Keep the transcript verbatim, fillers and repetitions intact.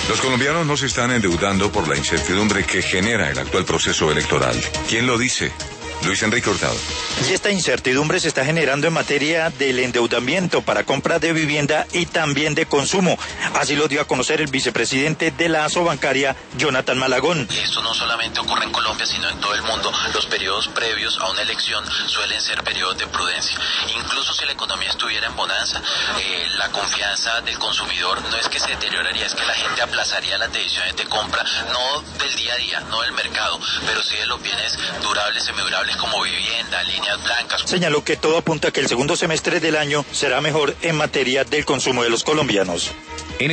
Los colombianos no se están endeudando por la incertidumbre que genera el actual proceso electoral. ¿Quién lo dice? Luis Enrique Hurtado. Y esta incertidumbre se está generando en materia del endeudamiento para compra de vivienda y también de consumo. Así lo dio a conocer el vicepresidente de la Asobancaria, Jonathan Malagón. Esto no solamente ocurre en Colombia, sino en todo el mundo. Los periodos previos a una elección suelen ser periodos de prudencia. Incluso si la economía estuviera en bonanza, eh, la confianza del consumidor no es que se deterioraría, es que la gente aplazaría las decisiones de compra, no del día a día, no del mercado, pero sí de los bienes durables, semidurables, como vivienda, líneas blancas. Señaló que todo apunta a que el segundo semestre del año será mejor en materia del consumo de los colombianos.